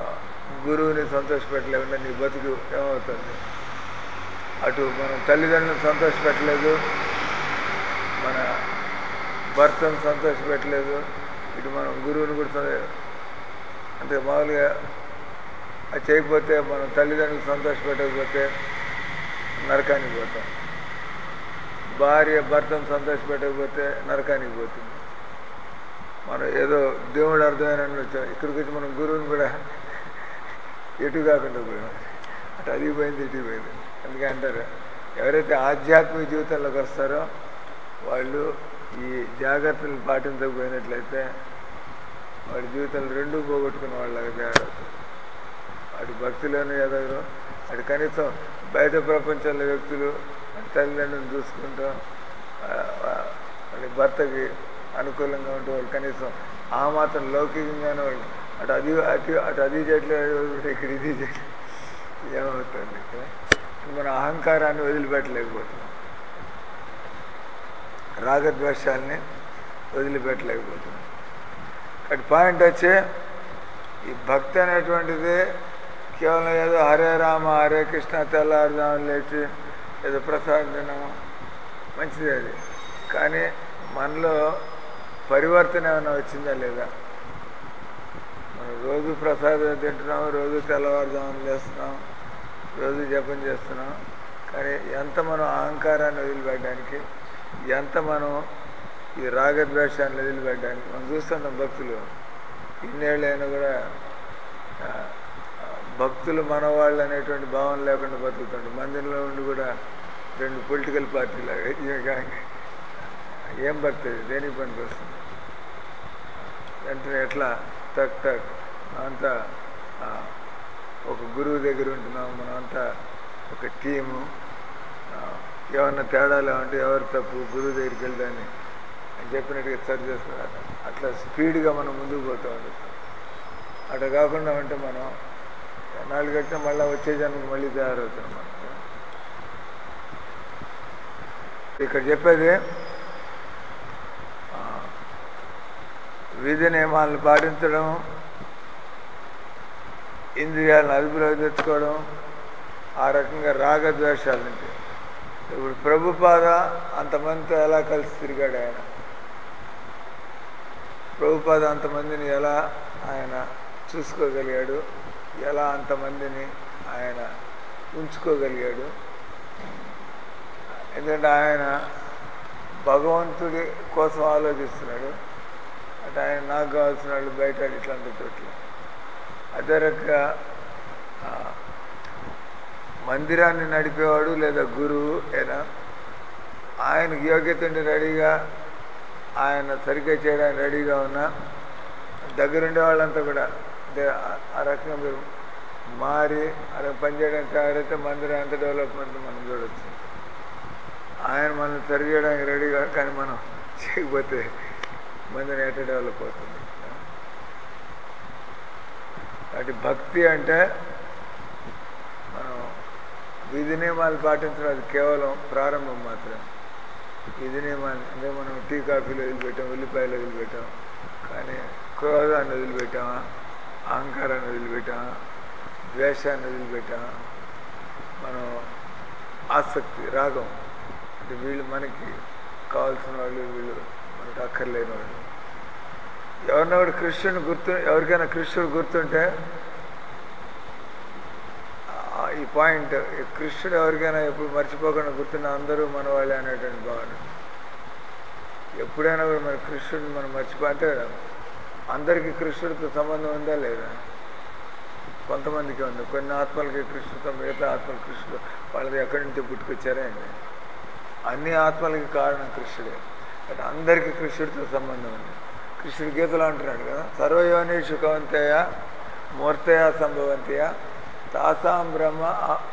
గురువుని సంతోషపెట్టలేకుండా నీ బతుకు ఏమవుతుంది? అటు మనం తల్లిదండ్రులను సంతోషపెట్టలేదు, మన భర్తను సంతోషపెట్టలేదు, ఇటు మనం గురువుని కూడా అంటే మామూలుగా అది చేయకపోతే మనం తల్లిదండ్రులు సంతోషపెట్టకపోతే నరకానికి పోతాం, భార్య భర్తను సంతోషపెట్టకపోతే నరకానికి పోతుంది. మనం ఏదో దేవుడు అర్థమైన వచ్చాం, ఇక్కడికి వచ్చి మనం గురువుని కూడా ఎటు కాకుండా పోయాం, అటు అది పోయింది ఇటు పోయింది. అందుకే అంటారు, ఎవరైతే ఆధ్యాత్మిక జీవితంలోకి వస్తారో వాళ్ళు ఈ జాగ్రత్తలు పాటించకపోయినట్లయితే వాడి జీవితంలో రెండూ పోగొట్టుకున్న వాళ్ళగా తయారవుతారు. అటు భక్తిలోనే ఎదగరు, అటు కనీసం బయట ప్రపంచంలో వ్యక్తులు తల్లిదండ్రులను చూసుకుంటూ వాళ్ళ భర్తకి అనుకూలంగా ఉంటే వాళ్ళు కనీసం ఆ మాత్రం లౌకికంగానే వాళ్ళు అటు అది అటు అటు అది చేయట్లేదు, ఇక్కడ ఇది చేయట్లేదు, ఏమవుతుంది? ఇక్కడ మన అహంకారాన్ని వదిలిపెట్టలేకపోతున్నాం, రాగద్వేషాలని వదిలిపెట్టలేకపోతున్నాం. అటు పాయింట్ వచ్చి ఈ భక్తి అనేటువంటిది కేవలం ఏదో హరే రామ హరే కృష్ణ తెల్లారుదామని లేచి ఏదో ప్రసాదం తినడం మంచిది అది, కానీ మనలో పరివర్తన ఏమైనా వచ్చిందా లేదా? మనం రోజు ప్రసాదం తింటున్నాం, రోజు తెల్లవారుజామున లేస్తున్నాం, రోజు జపం చేస్తున్నాం, కానీ ఎంత మనం అహంకారాన్ని వదిలిపెట్టడానికి, ఎంత మనం ఈ రాగద్వేషాన్ని వదిలిపెట్టడానికి మనం చూస్తున్నాం. భక్తులు ఇన్నేళ్ళైనా కూడా భక్తులు మనవాళ్ళు అనేటువంటి భావన లేకుండా బతుకుతుండే, మందిరంలో ఉండి కూడా రెండు పొలిటికల్ పార్టీలు ఏం భక్తి దేనికి పనికి వస్తుంది? వెంటనే ఎట్లా టక్ టక్ అంతా ఒక గురువు దగ్గర ఉంటున్నాం, మనం అంతా ఒక టీము, ఏమన్నా తేడాలు ఏమంటే ఎవరు తప్పు గురువు దగ్గరికి వెళ్దాన్ని అని చెప్పినట్టుగా సరి చేస్తున్నారు. అట్లా స్పీడ్గా మనం ముందుకు పోతూ ఉంటాం. అట్లా కాకుండా ఉంటే మనం నాలుగు గంటల మళ్ళీ వచ్చే జన్మకు మళ్ళీ తయారవుతాం. మనం ఇక్కడ చెప్పేది విధి నియమాలను పాటించడం, ఇంద్రియాలను అదుపులోకి తెచ్చుకోవడం, ఆ రకంగా రాగద్వేషాల నుంచి. ఇప్పుడు ప్రభుపాద అంతమందితో ఎలా కలిసి తిరిగాడు ఆయన, ప్రభుపాద అంతమందిని ఎలా ఆయన చూసుకోగలిగాడు, ఎలా అంతమందిని ఆయన ఉంచుకోగలిగాడు. ఎందుకంటే ఆయన భగవంతుడి కోసం ఆలోచిస్తున్నాడు, అంటే ఆయన నాకు కావాల్సిన వాళ్ళు బయట ఇట్లాంటి చోట్ల. అదే రకంగా మందిరాన్ని నడిపేవాడు లేదా గురువు అయినా ఆయనకు యోగ్యతని రెడీగా ఆయన సరిగ్గా చేయడానికి రెడీగా ఉన్నా దగ్గరుండే వాళ్ళంతా కూడా అంటే ఆ రకంగా మీరు మారి అలా పనిచేయడానికి తయారైతే మందిరం ఎంత డెవలప్మెంట్ మనం చూడవచ్చు. ఆయన మనం సరి చేయడానికి రెడీగా, కానీ మనం చేయకపోతే మందిరం ఎట్లా డెవలప్ అవుతుంది? కాబట్టి భక్తి అంటే మనం విధి నియమాలు పాటించడం అది కేవలం ప్రారంభం మాత్రమే. విధి నియమాలు అంటే మనం టీ కాఫీలు వదిలిపెట్టాం, ఉల్లిపాయలు వదిలిపెట్టాం, కానీ క్రోధాన్ని వదిలిపెట్టామా, అహంకారాన్ని వదిలిపెట్టామా, ద్వేషాన్ని వదిలిపెట్టామా, మనం ఆసక్తి రాగం అంటే వీళ్ళు మనకి కావాల్సిన వాళ్ళు, వీళ్ళు మనకు అక్కర్లేని వాళ్ళు. ఎవరినో ఒకటి కృష్ణుని గుర్తు, ఎవరికైనా కృష్ణుడు గుర్తుంటే ఈ పాయింట్, కృష్ణుడు ఎవరికైనా ఎప్పుడు మర్చిపోకుండా గుర్తున్న అందరూ మన వాళ్ళే అనేటువంటి భావన. ఎప్పుడైనా కూడా మన కృష్ణుడిని మనం మర్చిపో అంటే అందరికీ కృష్ణుడితో సంబంధం ఉందా లేదా? కొంతమందికి ఉంది, కొన్ని ఆత్మలకి కృష్ణుడితో, మిగతా ఆత్మలు కృష్ణుడు వాళ్ళది ఎక్కడి నుంచి పుట్టుకొచ్చారే అండి. అన్ని ఆత్మలకి కారణం కృష్ణుడే, బట్ అందరికీ కృష్ణుడితో సంబంధం ఉంది. కృష్ణుడు గీతలో అంటున్నాడు కదా, సర్వయోనీషు కౌంతేయ మూర్తయ సంభవంతయ తాసాం బ్రహ్మ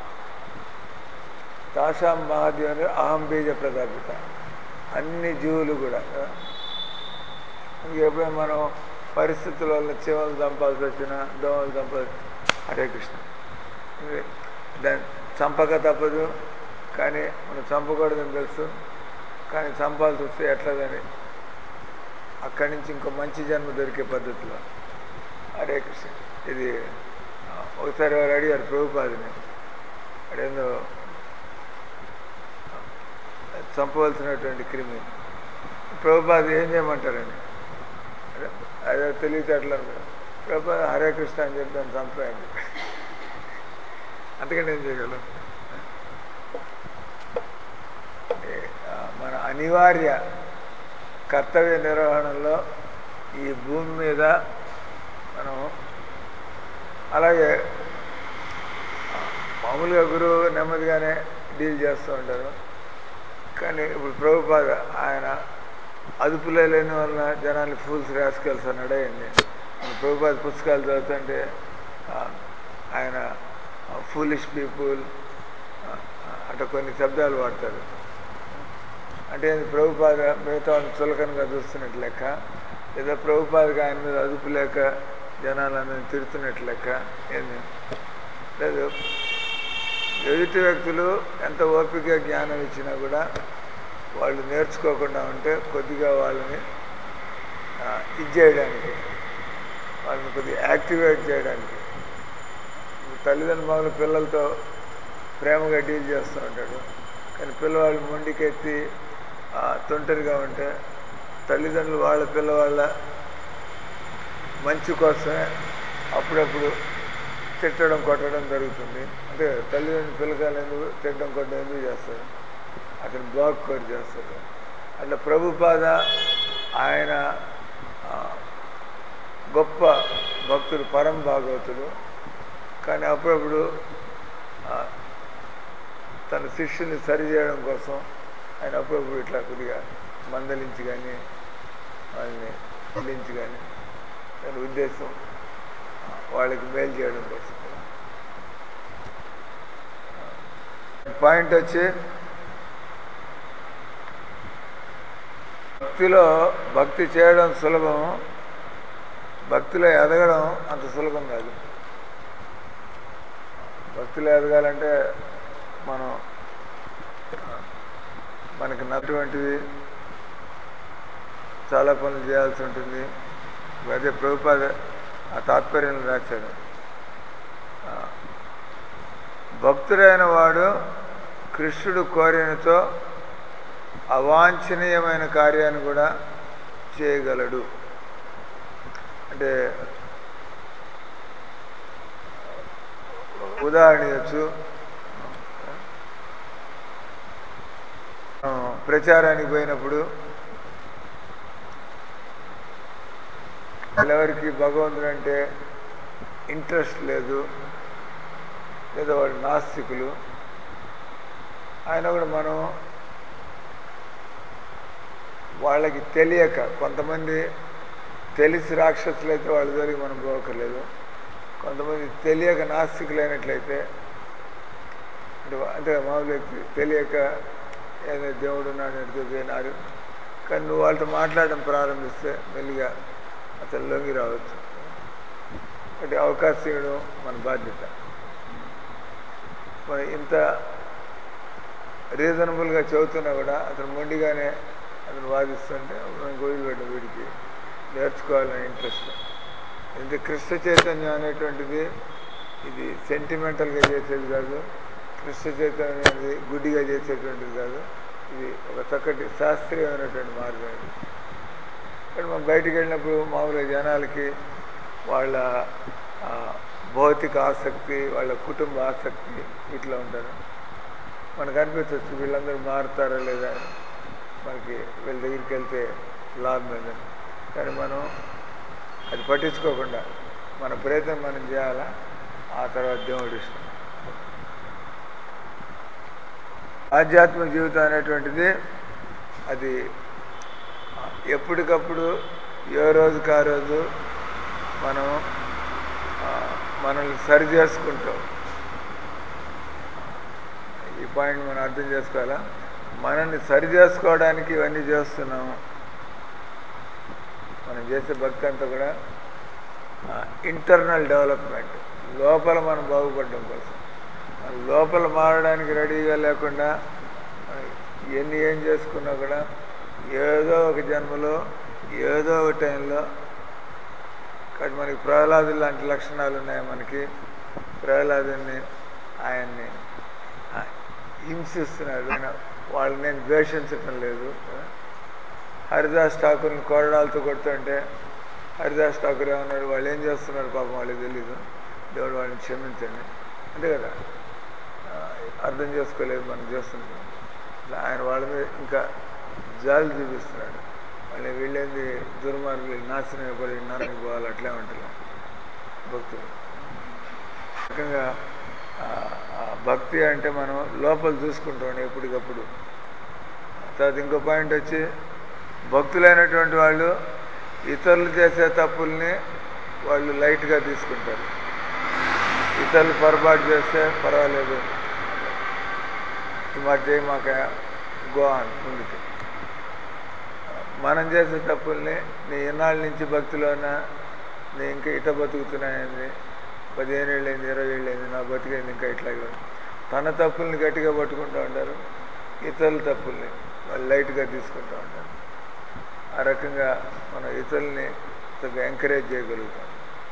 తాసాం మహాదేవుని అహం బీజ ప్రదాపిత. అన్ని జీవులు కూడా ఎప్పుడైనా మనం పరిస్థితుల వల్ల చీమలు చంపాల్సి వచ్చినా, దోమలు చంపాల్సి, హరే కృష్ణ, దాన్ని చంపక తప్పదు, కానీ మనం చంపకూడదని తెలుసు, కానీ చంపాల్సి వస్తే ఎట్లదని అక్కడి నుంచి ఇంకో మంచి జన్మ దొరికే పద్ధతిలో. హరే కృష్ణ. ఇది ఒకసారి వారు అడిగారు ప్రభుపాదిని, అదేందో చంపవలసినటువంటి క్రిమి, ప్రభుపాద ఏం చేయమంటారండి? అదే అదే తెలివితేటలు అనుకో, ప్రభుపాద హరే కృష్ణ అని చెప్పి దాన్ని చంపేయండి. అంతకంటే ఏం చేయగలం? మన అనివార్య కర్తవ్య నిర్వహణలో ఈ భూమి మీద మనం అలాగే మామూలుగా గురువు నెమ్మదిగానే డీల్ చేస్తూ ఉంటారు. కానీ ఇప్పుడు ప్రభుపాద ఆయన అదుపులో లేని వలన జనాన్ని ఫూల్స్ రాసుకెళ్తాను అన్నాడే అండి. ప్రభుపాద పుస్తకాలు చదువుతుంటే ఆయన ఫూలిష్ పీపుల్ అట్లా కొన్ని శబ్దాలు వాడతారు. అంటే ప్రభుపాద మిగతా వాళ్ళని చులకనగా చూస్తున్నట్టు లెక్క, లేదా ప్రభుపాదకి ఆయన మీద అదుపు లేక జనాలందరినీ తిడుతున్నట్టు లెక్క ఏంది లేదు. ఎదుటి వ్యక్తులు ఎంత ఓపిక జ్ఞానం ఇచ్చినా కూడా వాళ్ళు నేర్చుకోకుండా ఉంటే కొద్దిగా వాళ్ళని ఇది చేయడానికి, వాళ్ళని కొద్దిగా యాక్టివేట్ చేయడానికి, తల్లిదండ్రులు మామూలు పిల్లలతో ప్రేమగా డీల్ చేస్తూ ఉంటాడు. కానీ పిల్లవాళ్ళు మొండికెత్తి తొంటరిగా ఉంటే తల్లిదండ్రులు వాళ్ళ పిల్లవాళ్ళ మంచి కోసమే అప్పుడప్పుడు తిట్టడం కొట్టడం జరుగుతుంది. అంటే తల్లిదండ్రులు పిల్లకాయలు ఎందుకు తిట్టడం కొట్టడం ఎందుకు చేస్తారు? అతను బాగు కోరి చేస్తారు. అట్లా ప్రభుపాద ఆయన గొప్ప భక్తుడు, పరం భాగవతుడు. కానీ అప్పుడప్పుడు తన శిష్యుని సరిచేయడం కోసం ఆయన అప్పుడప్పుడు ఇట్లా కొద్దిగా మందలించి కానీ వాళ్ళని మందలించి కానీ దాని ఉద్దేశం వాళ్ళకి మేలు చేయడం కోసం. పాయింట్ వచ్చి భక్తిలో భక్తి చేయడం సులభం, భక్తిలో ఎదగడం అంత సులభం కాదు. భక్తిలో ఎదగాలంటే మనం మనకి నటువంటివి చాలా పనులు చేయాల్సి ఉంటుంది. అదే ప్రభుపాద ఆ తాత్పర్యంలో రాశాడు, భక్తుడైన వాడు కృష్ణుడు కోరినతో అవాంఛనీయమైన కార్యాన్ని కూడా చేయగలడు. అంటే ఉదాహరణ ఇవ్వచ్చు, ప్రచారానికి పోయినప్పుడు వాళ్ళెవరికి భగవంతుడు అంటే ఇంట్రెస్ట్ లేదు, లేదా వాళ్ళు నాస్తికులు అయినా కూడా మనం వాళ్ళకి తెలియక, కొంతమంది తెలిసి రాక్షసులు అయితే వాళ్ళ జోలికి మనం పోకర్లేదు, కొంతమంది తెలియక నాస్తికులైనట్లయితే అంటే మామూలు వ్యక్తి తెలియక ఏదో దేవుడు ఉన్నాడు అడిగిపోయినారు, కానీ నువ్వు వాళ్ళతో మాట్లాడడం ప్రారంభిస్తే మెల్లిగా అతను లొంగి రావచ్చు. అంటే అవకాశం ఇవ్వడం మన బాధ్యత. మరి ఇంత రీజనబుల్గా చదువుతున్నా కూడా అతను మొండిగానే అతను వాదిస్తుంటే మనం వదిలిపెట్టడం, వీడికి నేర్చుకోవాలని ఇంట్రెస్ట్. ఇది కృష్ణ చైతన్యం అనేటువంటిది ఇది సెంటిమెంటల్గా చేసేది కాదు, కృష్ణ చైతన్యం అనేది గుడ్డిగా చేసేటువంటిది కాదు, ఇది ఒక చక్కటి శాస్త్రీయమైనటువంటి మార్గం. ఇది కానీ మనం బయటికి వెళ్ళినప్పుడు మామూలుగా జనాలకి వాళ్ళ భౌతిక ఆసక్తి, వాళ్ళ కుటుంబ ఆసక్తి వీటిలో ఉంటారు. మనకు అనిపించవచ్చు వీళ్ళందరూ మారుతారా లేదా, మనకి వీళ్ళ దగ్గరికి వెళ్తే లాభం లేదని. కానీ మనం అది పట్టించుకోకుండా మన ప్రయత్నం మనం చేయాలా, ఆ తర్వాత దేవుడి ఇష్టం. ఆధ్యాత్మిక జీవితం అనేటువంటిది అది ఎప్పటికప్పుడు ఏ రోజుకి ఆ రోజు మనం మనల్ని సరి చేసుకుంటాం. ఈ పాయింట్ మనం అర్థం చేసుకోవాలా. మనల్ని సరి చేసుకోవడానికి ఇవన్నీ చేస్తున్నాము. మనం చేసే భక్తి అంతా కూడా ఇంటర్నల్ డెవలప్మెంట్, లోపల మనం బాగుపడడం కోసం. మన లోపల మారడానికి రెడీగా లేకుండా ఎన్ని ఏం చేసుకున్నా కూడా ఏదో ఒక జన్మలో ఏదో ఒక టైంలో, కాబట్టి మనకి ప్రహ్లాదు లాంటి లక్షణాలు ఉన్నాయి మనకి. ప్రహ్లాదుని ఆయన్ని హింసిస్తున్నాడు. ఆయన వాళ్ళని నేను ద్వేషించటం లేదు. హరిదాస్ ఠాకూర్ని కొరడాలతో కొడుతుంటే హరిదాస్ ఠాకూర్ ఏమన్నాడు, వాళ్ళు ఏం చేస్తున్నారు పాపం వాళ్ళకి తెలీదు, దేవుడు వాళ్ళని క్షమించండి, అంతే కదా. అర్థం చేసుకోలేదు మనం చేస్తుంటాం. ఆయన వాళ్ళ మీద ఇంకా జాలి చూపిస్తున్నాడు. వాళ్ళని వీళ్ళేంది దుర్మార్గులు, నాశనం అయిపోయి నరకానికి పోవాలి, అట్లే ఉంటారు భక్తులు. రకంగా భక్తి అంటే మనం లోపల చూసుకుంటాం ఎప్పటికప్పుడు. తర్వాత ఇంకో పాయింట్ వచ్చి, భక్తులైనటువంటి వాళ్ళు ఇతరులు చేసే తప్పుల్ని వాళ్ళు లైట్గా తీసుకుంటారు. ఇతరులు పొరపాటు చేస్తే పర్వాలేదు, ఈ మధ్య మాకు గో ఆన్ ముందుకు. మనం చేసే తప్పుల్ని, నీ ఇన్నాళ్ళ నుంచి భక్తిలోన నీ ఇంకా ఇట బతుకుతున్నాయింది, పదిహేను ఏళ్ళు అయింది, ఇరవై ఏళ్ళు అయింది, నా బతికైంది ఇంకా ఇట్లాగే ఉంది. తన తప్పుల్ని గట్టిగా పట్టుకుంటూ ఉంటారు, ఇతరుల తప్పుల్ని వాళ్ళు లైట్గా తీసుకుంటూ ఉంటారు. ఆ రకంగా మనం ఇతరుల్ని ఎంకరేజ్ చేయగలుగుతాం.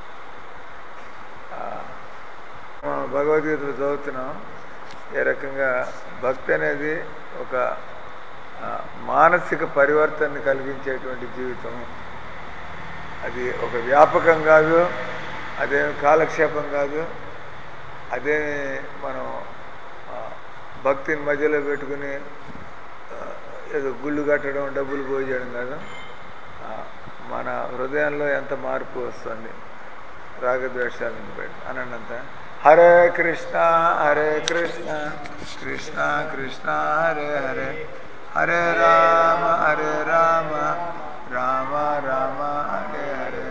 మనం భగవద్గీతలో చదువుతున్నాం ఏ రకంగా భక్తి అనేది ఒక మానసిక పరివర్తన కలిగించేటువంటి జీవితం. అది ఒక వ్యాపకం కాదు, అదేమి కాలక్షేపం కాదు, అదేమి మనం భక్తిని మధ్యలో పెట్టుకుని ఏదో గుళ్ళు కట్టడం, డబ్బులు పోయి చేయడం కాదు. మన హృదయంలో ఎంత మార్పు వస్తుంది రాగద్వేషాల నుంచి బయట అనంత. హరే కృష్ణ హరే కృష్ణ కృష్ణ కృష్ణ హరే హరే, హరే రామ హరే రామ రామ రామ హరే హరే.